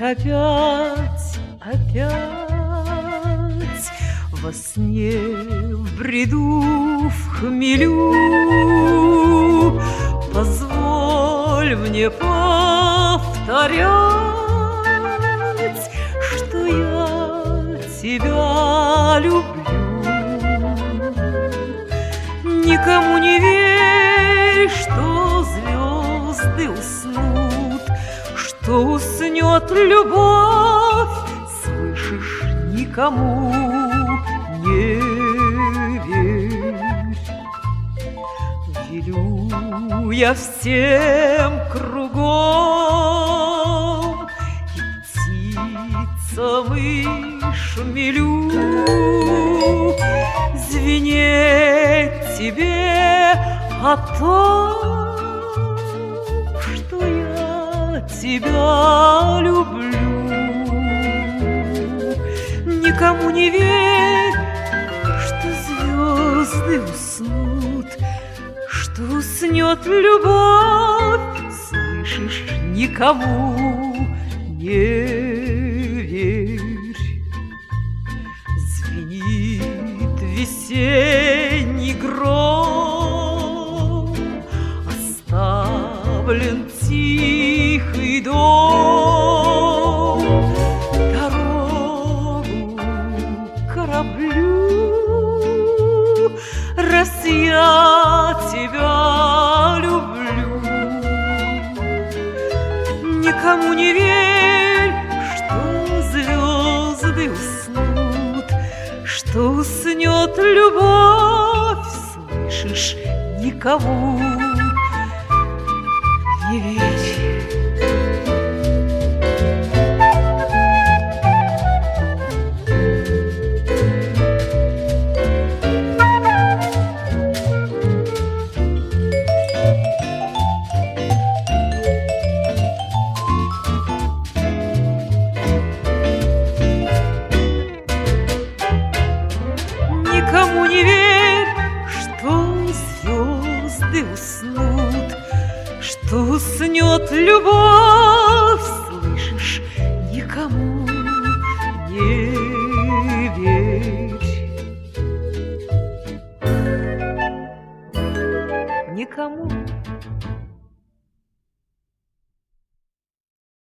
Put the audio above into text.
опять во сне, в бреду, в хмелю. Позволь мне повторять, что я тебя люблю. Никому не верь, что звезды уснут, что уснет любовь, слышишь, никому не верь. Велю я всем кругом и птицам, и шмелю звенеть тебе о том, что я тебя люблю. Никому не верь, что звезды уснут, что уснет любовь, слышишь, никому не верь. Звенит весенний гром, оставлен тихий дом, дорогу кораблю. Раз я тебя люблю, никому не верь, что звезды уснут, что уснет любовь, слышишь, никому не верь. Никому не верь, что звезды уснут, что уснет любовь, слышишь, никому не верь. Никому